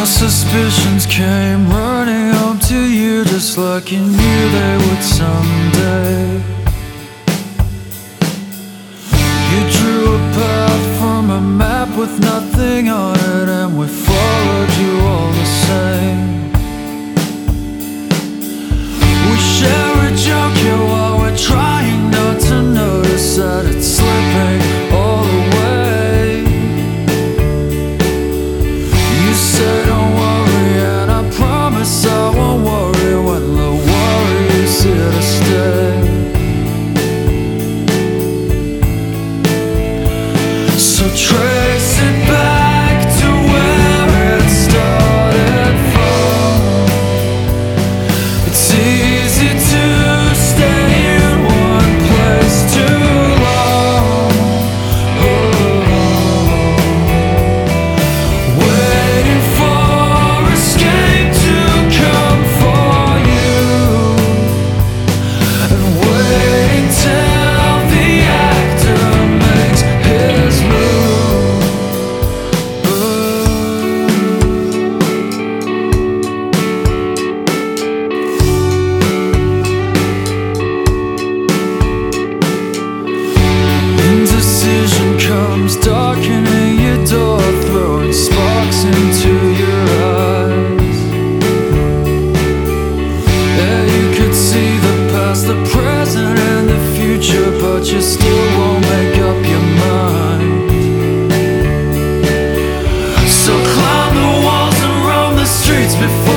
Suspicions came running home to you, just like you knew they would someday. You drew a path from a map with nothing on it, and we followed you all the same. We share a joke here while we're trying not to notice that it's slipping all away. You say don't worry, and I promise I won't worry when the worry is here to stay. So trace it back to where it started from. It's easy to stay in one place too long. Waiting for escape to come for you, and waiting till the actor makes his move. Indecision comes darkening your door, throwing sparks into your eyes. Yeah, you could see the past, the present, and the future, but you still won't make up your mind. So climb the walls and roam the streets before